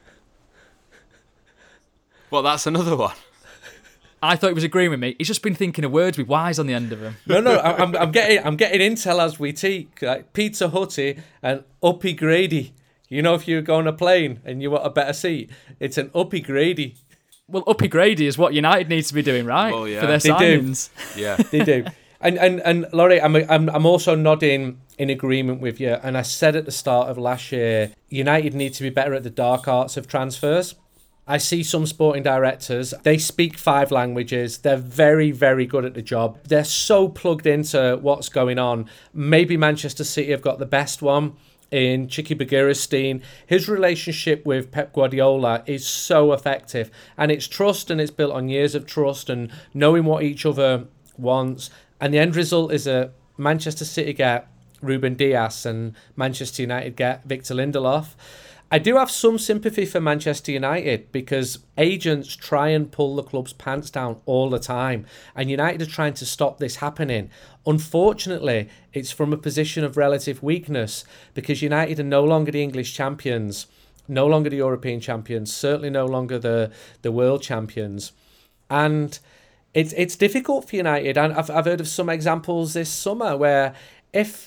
Well, that's another one. I thought he was agreeing with me. He's just been thinking of words with Y's on the end of them. No, I'm getting intel as we speak. Like Pizza Hutty and Uppy Grady. You know, if you're going on a plane and you want a better seat, it's an Uppy Grady. Well, Uppy Grady is what United needs to be doing, right? Well, yeah. For their signings. Yeah, they do. And Laurie, I'm also nodding in agreement with you. And I said at the start of last year, United need to be better at the dark arts of transfers. I see some sporting directors, they speak 5 languages. They're very, very good at the job. They're so plugged into what's going on. Maybe Manchester City have got the best one in Chicky Bagirstein. His relationship with Pep Guardiola is so effective. And it's trust, and it's built on years of trust and knowing what each other wants. And the end result is a Manchester City get Ruben Dias and Manchester United get Victor Lindelof. I do have some sympathy for Manchester United because agents try and pull the club's pants down all the time, and United are trying to stop this happening. Unfortunately, it's from a position of relative weakness because United are no longer the English champions, no longer the European champions, certainly no longer the world champions. And it's difficult for United, and I've heard of some examples this summer where if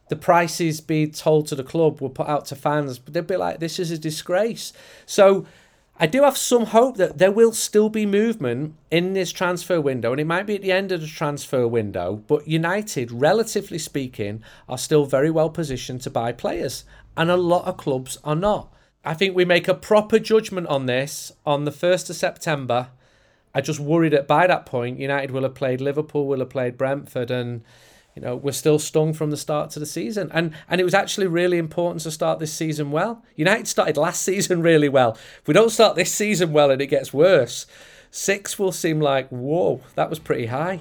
the prices being told to the club were put out to fans, but they'd be like, this is a disgrace. So I do have some hope that there will still be movement in this transfer window, and it might be at the end of the transfer window, but United, relatively speaking, are still very well positioned to buy players, and a lot of clubs are not. I think we make a proper judgment on this on the 1st of September. I just worry that by that point, United will have played Liverpool, will have played Brentford, and we're still stung from the start to the season. And it was actually really important to start this season well. United started last season really well. If we don't start this season well and it gets worse, 6 will seem like, whoa, that was pretty high.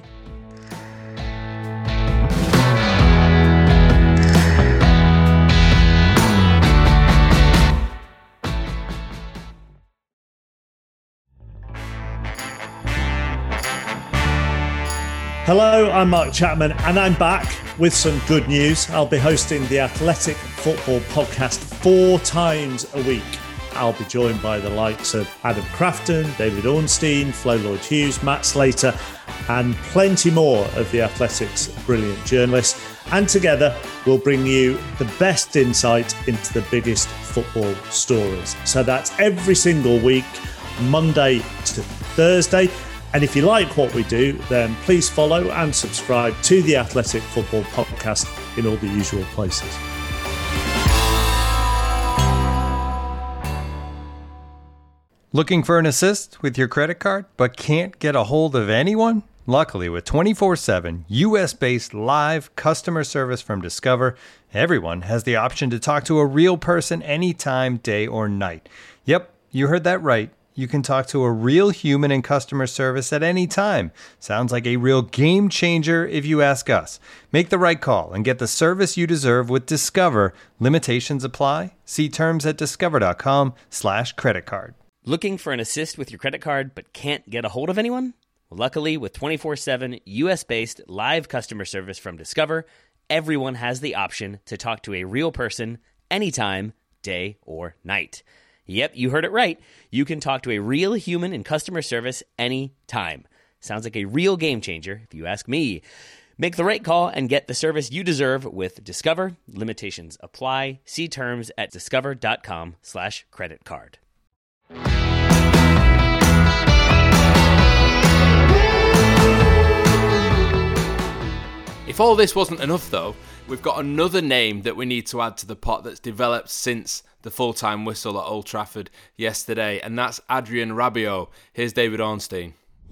Hello, I'm Mark Chapman, and I'm back with some good news. I'll be hosting the Athletic Football Podcast 4 times a week. I'll be joined by the likes of Adam Crafton, David Ornstein, Flo Lloyd-Hughes, Matt Slater, and plenty more of the Athletic's brilliant journalists. And together, we'll bring you the best insight into the biggest football stories. So that's every single week, Monday to Thursday. And if you like what we do, then please follow and subscribe to the Athletic Football Podcast in all the usual places. Looking for an assist with your credit card, but can't get a hold of anyone? Luckily, with 24/7 US-based live customer service from Discover, everyone has the option to talk to a real person anytime, day or night. Yep, you heard that right. You can talk to a real human in customer service at any time. Sounds like a real game changer if you ask us. Make the right call and get the service you deserve with Discover. Limitations apply. See terms at discover.com/creditcard. Looking for an assist with your credit card but can't get a hold of anyone? Luckily, with 24/7 US-based live customer service from Discover, everyone has the option to talk to a real person anytime, day or night. Yep, you heard it right. You can talk to a real human in customer service anytime. Sounds like a real game changer, if you ask me. Make the right call and get the service you deserve with Discover. Limitations apply. See terms at discover.com/creditcard. If all this wasn't enough, though, we've got another name that we need to add to the pot that's developed since the full-time whistle at Old Trafford yesterday, and that's Adrien Rabiot. Here's David Ornstein.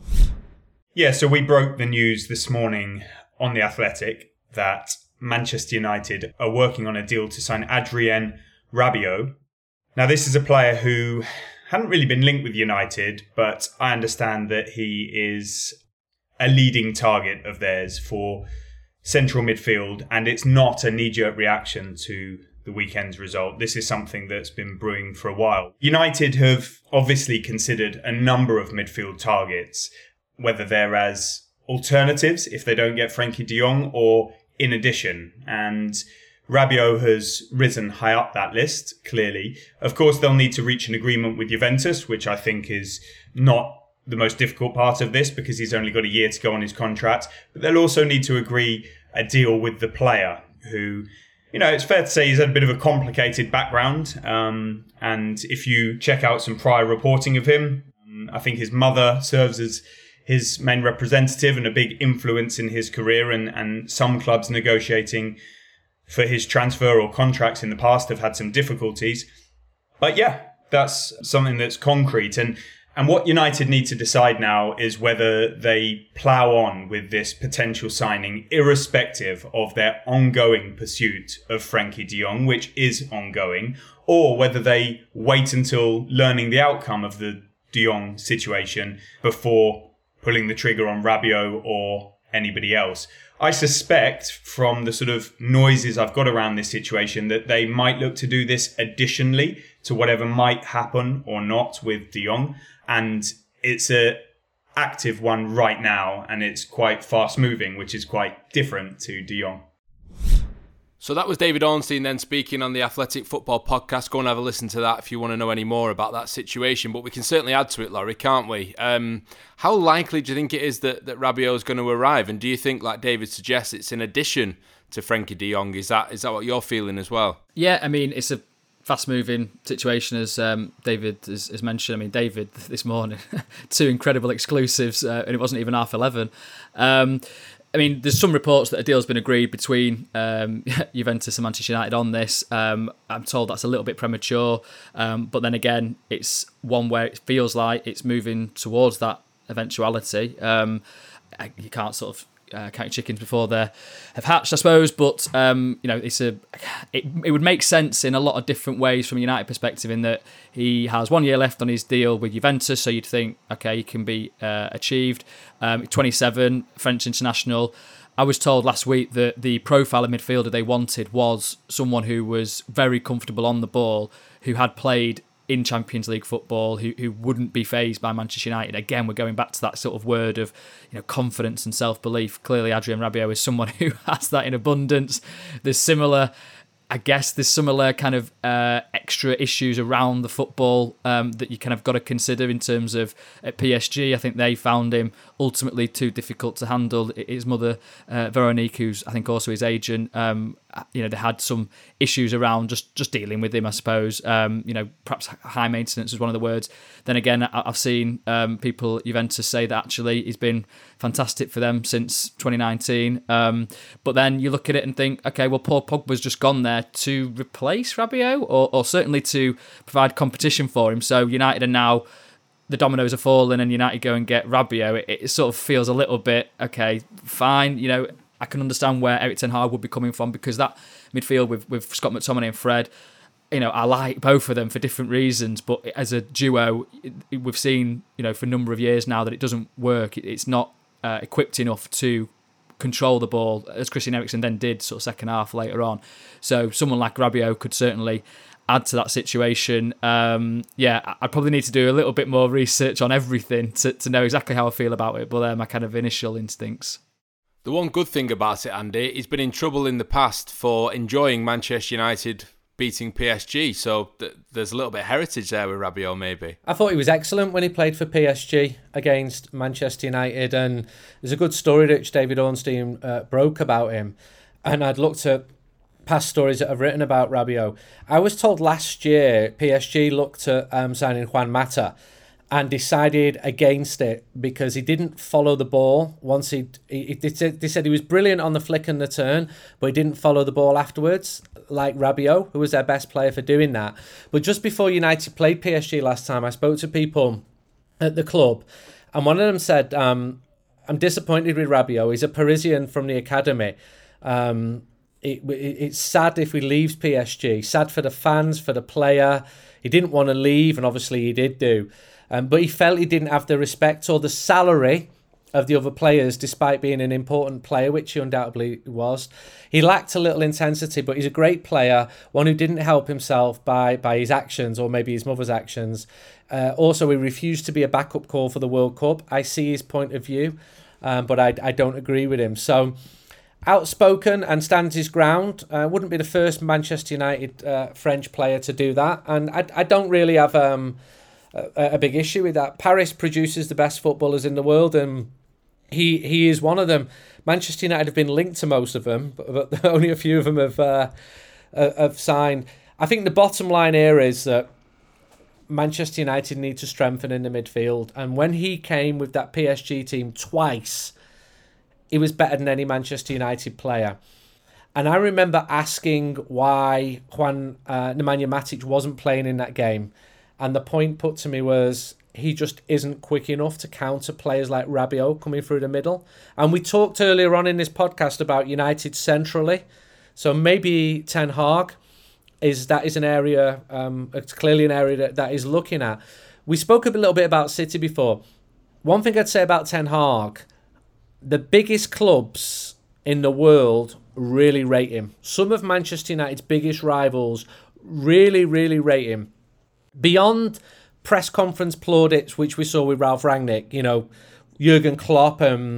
Yeah, so we broke the news this morning on The Athletic that Manchester United are working on a deal to sign Adrien Rabiot. Now, this is a player who hadn't really been linked with United, but I understand that he is a leading target of theirs for central midfield, and it's not a knee-jerk reaction to the weekend's result. This is something that's been brewing for a while. United have obviously considered a number of midfield targets, whether they're as alternatives if they don't get Frenkie de Jong or in addition, and Rabiot has risen high up that list, clearly. Of course, they'll need to reach an agreement with Juventus, which I think is not the most difficult part of this because he's only got a year to go on his contract. But they'll also need to agree a deal with the player who, it's fair to say he's had a bit of a complicated background. And if you check out some prior reporting of him, I think his mother serves as his main representative and a big influence in his career, and some clubs negotiating for his transfer or contracts in the past have had some difficulties. But yeah, that's something that's concrete. And what United need to decide now is whether they plough on with this potential signing, irrespective of their ongoing pursuit of Frenkie de Jong, which is ongoing, or whether they wait until learning the outcome of the de Jong situation before pulling the trigger on Rabiot or anybody else. I suspect from the sort of noises I've got around this situation that they might look to do this additionally to whatever might happen or not with de Jong. And it's a active one right now, and it's quite fast moving, which is quite different to de Jong. So that was David Ornstein then speaking on the Athletic Football Podcast. Go and have a listen to that if you want to know any more about that situation. But we can certainly add to it, Laurie, can't we? How likely do you think it is that Rabiot is going to arrive? And do you think, like David suggests, it's in addition to Frenkie de Jong? Is that what you're feeling as well? Yeah, I mean, it's a fast-moving situation, as David has mentioned. I mean, David, this morning, 2 incredible exclusives, and it wasn't even 11:30. I mean, there's some reports that a deal's been agreed between Juventus and Manchester United on this. I'm told that's a little bit premature, but then again, it's one where it feels like it's moving towards that eventuality. You can't sort of count your chickens before they have hatched, I suppose, but it would make sense in a lot of different ways from a United perspective, in that he has 1 year left on his deal with Juventus, so you'd think, okay, he can be achieved. 27, French international. I was told last week that the profile of midfielder they wanted was someone who was very comfortable on the ball, who had played in Champions League football, who wouldn't be fazed by Manchester United. Again, we're going back to that sort of word of, confidence and self-belief. Clearly, Adrien Rabiot is someone who has that in abundance. There's similar kind of extra issues around the football that you kind of got to consider in terms of at PSG. I think they found him ultimately too difficult to handle. His mother, Veronique, who's I think also his agent, they had some issues around just dealing with him, I suppose. Perhaps high maintenance was one of the words. Then again, I've seen people at Juventus say that actually he's been fantastic for them since 2019. But then you look at it and think, okay, well, Paul Pogba's just gone there to replace Rabiot, or certainly to provide competition for him. So United are now, the dominoes are falling and United go and get Rabiot. It sort of feels a little bit, okay, fine, I can understand where Erik ten Hag would be coming from, because that midfield with Scott McTominay and Fred, I like both of them for different reasons, but as a duo, we've seen, for a number of years now that it doesn't work. It's not equipped enough to control the ball, as Christian Eriksen then did sort of second half later on. So someone like Rabiot could certainly add to that situation. I'd probably need to do a little bit more research on everything to know exactly how I feel about it, but they're my kind of initial instincts. The one good thing about it, Andy, he's been in trouble in the past for enjoying Manchester United beating PSG, so there's a little bit of heritage there with Rabiot, maybe. I thought he was excellent when he played for PSG against Manchester United, and there's a good story which David Ornstein broke about him, and I'd looked at past stories that I've written about Rabiot. I was told last year PSG looked at signing Juan Mata and decided against it because he didn't follow the ball once they said he was brilliant on the flick and the turn, but he didn't follow the ball afterwards, like Rabiot, who was their best player for doing that. But just before United played PSG last time, I spoke to people at the club, and one of them said, I'm disappointed with Rabiot. He's a Parisian from the academy. It's sad if he leaves PSG. Sad for the fans, for the player. He didn't want to leave, and obviously he did do. But he felt he didn't have the respect or the salary of the other players, despite being an important player, which he undoubtedly was. He lacked a little intensity, but he's a great player, one who didn't help himself by his actions, or maybe his mother's actions. Also, he refused to be a backup call for the World Cup. I see his point of view, but I don't agree with him. So, outspoken and stands his ground. Wouldn't be the first Manchester United French player to do that. And I don't really have a big issue with that. Paris produces the best footballers in the world, and he is one of them. Manchester United have been linked to most of them, but only a few of them have signed. I think the bottom line here is that Manchester United need to strengthen in the midfield, and when he came with that PSG team twice, he was better than any Manchester United player. And I remember asking why Nemanja Matic wasn't playing in that game. And the point put to me was he just isn't quick enough to counter players like Rabiot coming through the middle. And we talked earlier on in this podcast about United centrally. So maybe Ten Hag is an area, it's clearly an area that is looking at. We spoke a little bit about City before. One thing I'd say about Ten Hag, the biggest clubs in the world really rate him. Some of Manchester United's biggest rivals really, really rate him. Beyond press conference plaudits, which we saw with Ralf Rangnick, Jurgen Klopp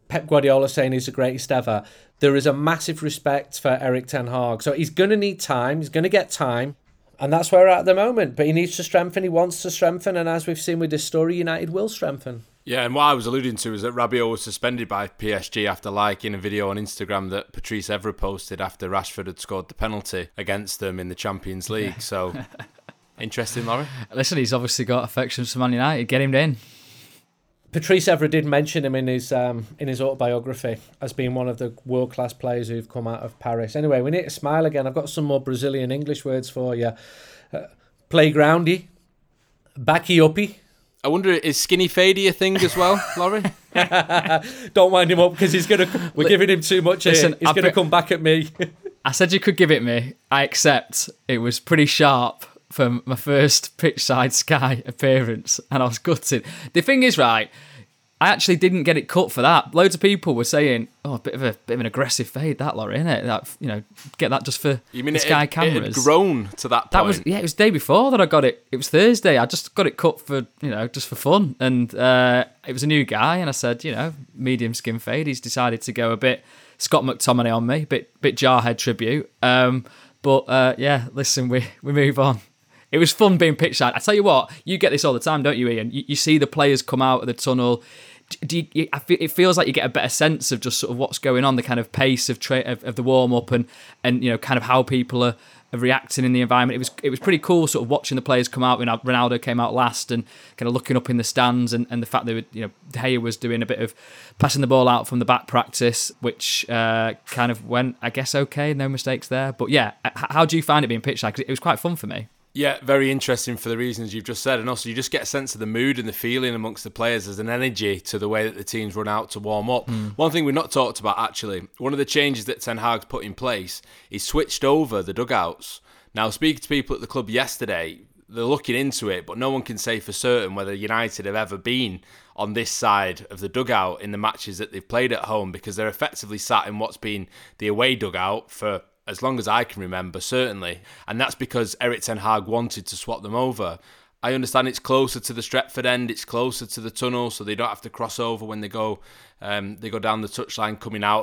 Pep Guardiola saying he's the greatest ever, there is a massive respect for Erik ten Hag. So he's going to need time. He's going to get time. And that's where we're at the moment. But he needs to strengthen. He wants to strengthen. And as we've seen with this story, United will strengthen. Yeah, and what I was alluding to is that Rabiot was suspended by PSG after liking a video on Instagram that Patrice Evra posted after Rashford had scored the penalty against them in the Champions League. So, interesting, Laurie. Listen, he's obviously got affections for Man United. Get him in. Patrice Evra did mention him in his autobiography as being one of the world-class players who've come out of Paris. Anyway, we need to smile again. I've got some more Brazilian English words for you. Playgroundy, backy uppy. I wonder, is skinny fadey a thing as well, Laurie? Don't wind him up because we're giving him too much. Listen, he's going to come back at me. I said you could give it me. I accept. It was pretty sharp for my first pitchside Sky appearance, and I was gutted. The thing is, right, I actually didn't get it cut for that. Loads of people were saying, "Oh, a bit of an aggressive fade, that, Laurie, isn't it? That, get that just for the Sky cameras." It had grown to that point. It was the day before that I got it. It was Thursday. I just got it cut for just for fun, and it was a new guy, and I said, medium skin fade. He's decided to go a bit Scott McTominay on me, bit Jarhead tribute. Listen, we move on. It was fun being pitchside. I tell you what, you get this all the time, don't you, Ian? You see the players come out of the tunnel. It feels like you get a better sense of just sort of what's going on, the kind of pace of the warm up, and kind of how people are reacting in the environment. It was pretty cool, sort of watching the players come out. When Ronaldo came out last, and kind of looking up in the stands, and the fact that De Gea was doing a bit of passing the ball out from the back practice, which kind of went, I guess, okay, no mistakes there. But yeah, how do you find it being pitchside? Because it was quite fun for me. Yeah, very interesting for the reasons you've just said. And also you just get a sense of the mood and the feeling amongst the players. There's an energy to the way that the teams run out to warm up. One thing we've not talked about, actually, one of the changes that Ten Hag's put in place is switched over the dugouts. Now, speaking to people at the club yesterday, they're looking into it, but no one can say for certain whether United have ever been on this side of the dugout in the matches that they've played at home, because they're effectively sat in what's been the away dugout for as long as I can remember, certainly. And that's because Erik ten Hag wanted to swap them over. I understand it's closer to the Stretford end, it's closer to the tunnel, so they don't have to cross over when they go down the touchline, coming out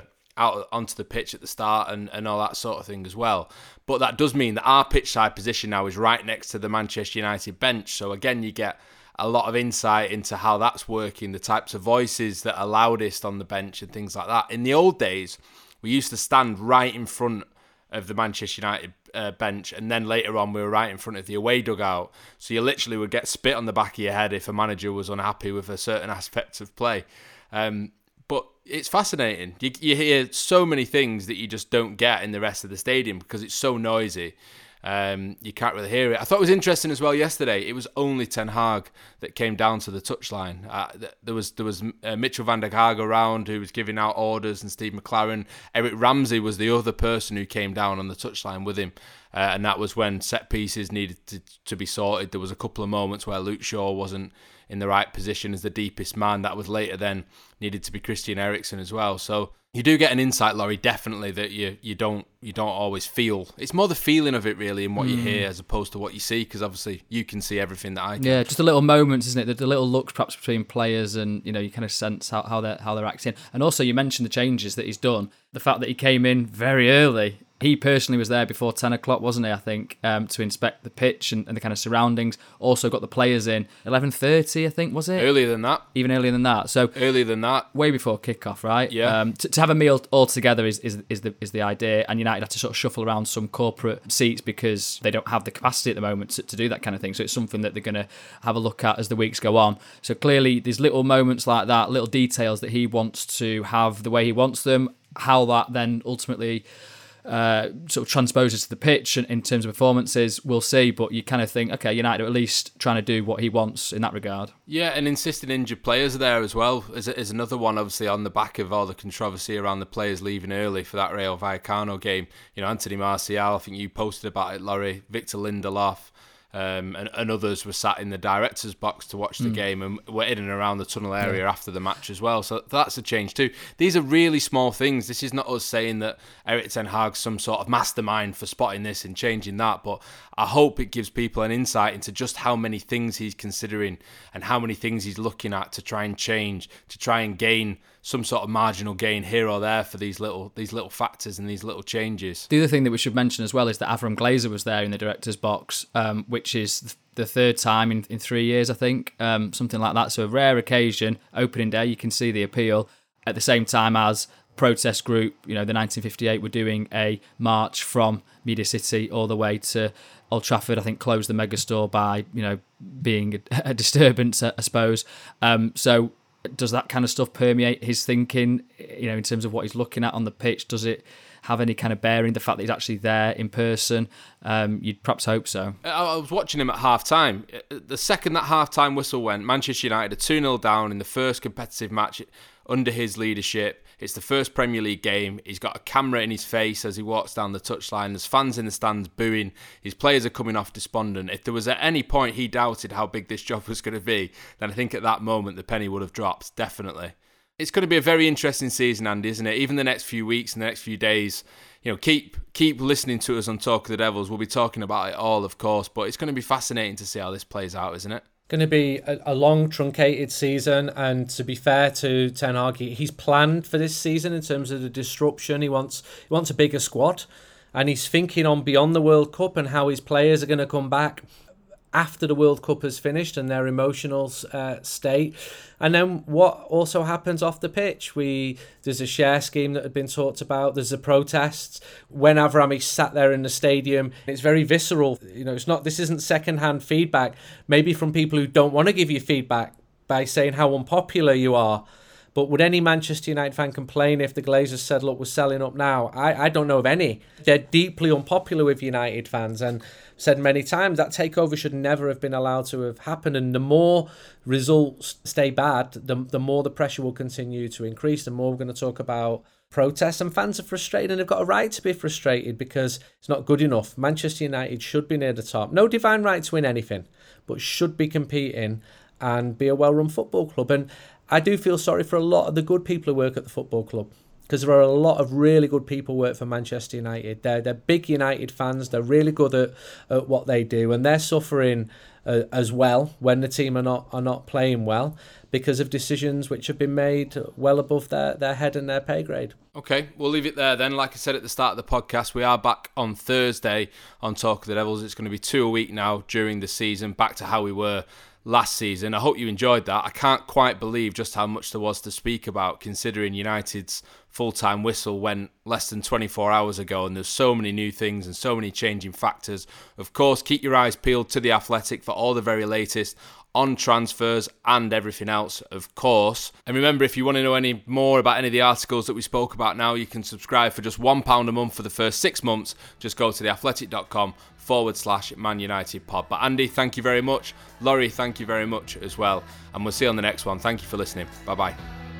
onto the pitch at the start and all that sort of thing as well. But that does mean that our pitch side position now is right next to the Manchester United bench. So again, you get a lot of insight into how that's working, the types of voices that are loudest on the bench and things like that. In the old days, we used to stand right in front of the Manchester United bench, and then later on we were right in front of the away dugout. So you literally would get spit on the back of your head if a manager was unhappy with a certain aspect of play. But it's fascinating. You hear so many things that you just don't get in the rest of the stadium because it's so noisy. You can't really hear it. I thought it was interesting as well yesterday. It was only Ten Hag that came down to the touchline. There was Mitchell van der Gaag around who was giving out orders, and Steve McLaren. Eric Ramsey was the other person who came down on the touchline with him. And that was when set pieces needed to be sorted. There was a couple of moments where Luke Shaw wasn't in the right position as the deepest man. That was later then needed to be Christian Eriksen as well. So you do get an insight, Laurie, definitely, that you don't always feel. It's more the feeling of it, really, in what you hear as opposed to what you see, because obviously you can see everything that I can. Yeah, just the little moments, isn't it? The little looks perhaps between players, and you kind of sense how they're acting. And also, you mentioned the changes that he's done. The fact that he came in very early. He personally was there before 10 o'clock, wasn't he, I think, to inspect the pitch and the kind of surroundings. Also got the players in 11:30, I think, was it? Earlier than that. Even earlier than that. So earlier than that. Way before kickoff, right? Yeah. To have a meal all together is the idea, and United have to sort of shuffle around some corporate seats because they don't have the capacity at the moment to do that kind of thing. So it's something that they're going to have a look at as the weeks go on. So clearly there's little moments like that, little details that he wants to have the way he wants them, how that then ultimately sort of transposes to the pitch and in terms of performances, we'll see. But you kind of think, okay, United are at least trying to do what he wants in that regard. Yeah, and insisting injured players are there as well is another one, obviously, on the back of all the controversy around the players leaving early for that Rayo Vallecano game. Anthony Martial, I think you posted about it, Laurie, Victor Lindelof, and others were sat in the director's box to watch the game and were in and around the tunnel area after the match as well. So that's a change too. These are really small things. This is not us saying that Erik ten Hag's some sort of mastermind for spotting this and changing that, but I hope it gives people an insight into just how many things he's considering and how many things he's looking at to try and change, to try and gain some sort of marginal gain here or there for these little factors and these little changes. The other thing that we should mention as well is that Avram Glazer was there in the director's box, which is the third time in 3 years, I think, something like that. So a rare occasion, opening day, you can see the appeal. At the same time as protest group, the 1958 were doing a march from Media City all the way to Old Trafford, I think closed the megastore by, being a disturbance, I suppose. So does that kind of stuff permeate his thinking, in terms of what he's looking at on the pitch? Does it have any kind of bearing, the fact that he's actually there in person? You'd perhaps hope so. I was watching him at half-time. The second that half-time whistle went, Manchester United are 2-0 down in the first competitive match under his leadership. It's the first Premier League game. He's got a camera in his face as he walks down the touchline. There's fans in the stands booing. His players are coming off despondent. If there was at any point he doubted how big this job was going to be, then I think at that moment the penny would have dropped, definitely. It's going to be a very interesting season, Andy, isn't it? Even the next few weeks and the next few days, keep listening to us on Talk of the Devils. We'll be talking about it all, of course, but it's going to be fascinating to see how this plays out, isn't it? Going to be a long, truncated season, and to be fair to Ten Hag, he's planned for this season in terms of the disruption. He wants a bigger squad, and he's thinking on beyond the World Cup and how his players are going to come back after the World Cup has finished and their emotional state. And then what also happens off the pitch? There's a share scheme that had been talked about. There's the protests. When Avrami sat there in the stadium, it's very visceral. This isn't second-hand feedback, maybe from people who don't want to give you feedback by saying how unpopular you are. But would any Manchester United fan complain if the Glazers said, look, we're selling up now? I don't know of any. They're deeply unpopular with United fans, and said many times that takeover should never have been allowed to have happened. And the more results stay bad, the more the pressure will continue to increase. The more we're going to talk about protests, and fans are frustrated, and they've got a right to be frustrated because it's not good enough. Manchester United should be near the top. No divine right to win anything, but should be competing and be a well-run football club. And I do feel sorry for a lot of the good people who work at the football club, because there are a lot of really good people who work for Manchester United. They're big United fans. They're really good at what they do, and they're suffering as well when the team are not playing well because of decisions which have been made well above their head and their pay grade. Okay, we'll leave it there then. Like I said at the start of the podcast, we are back on Thursday on Talk of the Devils. It's going to be 2 a week now during the season, back to how we were last season. I hope you enjoyed that. I can't quite believe just how much there was to speak about, considering United's full-time whistle went less than 24 hours ago, and there's so many new things and so many changing factors. Of course, keep your eyes peeled to The Athletic for all the very latest on transfers and everything else, of course. And remember, if you want to know any more about any of the articles that we spoke about now, you can subscribe for just £1 a month for the first 6 months. Just go to theathletic.com/Man United pod. But Andy, thank you very much. Laurie, thank you very much as well. And we'll see you on the next one. Thank you for listening. Bye-bye.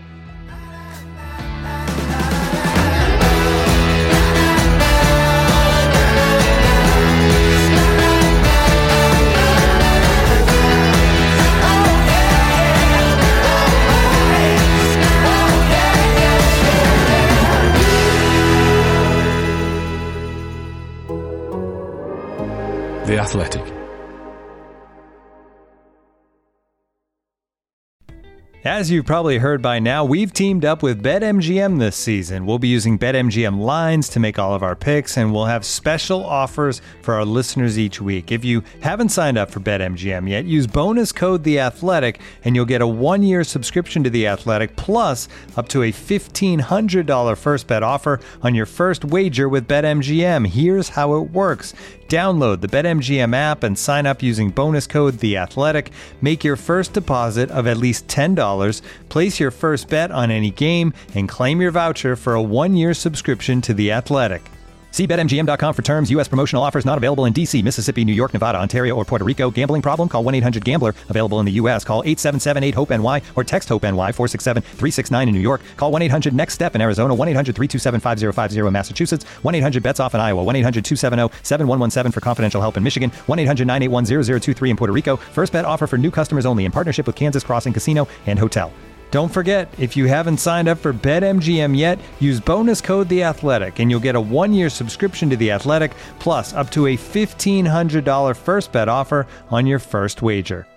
The Athletic. As you've probably heard by now, we've teamed up with BetMGM this season. We'll be using BetMGM lines to make all of our picks, and we'll have special offers for our listeners each week. If you haven't signed up for BetMGM yet, use bonus code THEATHLETIC, and you'll get a 1-year subscription to The Athletic, plus up to a $1,500 first bet offer on your first wager with BetMGM. Here's how it works. Download the BetMGM app and sign up using bonus code THEATHLETIC. Make your first deposit of at least $10. Place your first bet on any game and claim your voucher for a 1-year subscription to The Athletic. See BetMGM.com for terms. U.S. promotional offers not available in D.C., Mississippi, New York, Nevada, Ontario, or Puerto Rico. Gambling problem? Call 1-800-GAMBLER. Available in the U.S. Call 877-8-HOPE-NY or text HOPE-NY 467-369 in New York. Call 1-800-NEXT-STEP in Arizona. 1-800-327-5050 in Massachusetts. 1-800-BETS-OFF in Iowa. 1-800-270-7117 for confidential help in Michigan. 1-800-981-0023 in Puerto Rico. First bet offer for new customers only in partnership with Kansas Crossing Casino and Hotel. Don't forget, if you haven't signed up for BetMGM yet, use bonus code The Athletic, and you'll get a 1-year subscription to The Athletic, plus up to a $1,500 first bet offer on your first wager.